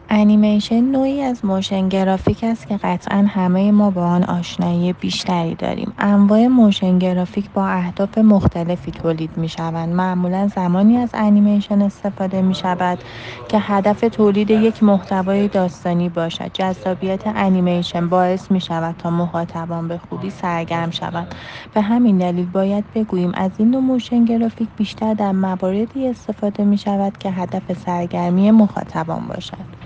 انیمیشن نوعی از موشن گرافیک است که قطعا همه ما با آن آشنایی بیشتری داریم. انواع موشن گرافیک با اهداف مختلفی تولید می شوند. معمولا زمانی از انیمیشن استفاده می شود که هدف تولید یک محتوای داستانی باشد. جذابیت انیمیشن باعث می شود تا مخاطبان به خوبی سرگرم شوند. به همین دلیل باید بگوییم از این نوع موشن گرافیک بیشتر در مواردی استفاده می شود که هدف سرگرمی مخاطبان باشد.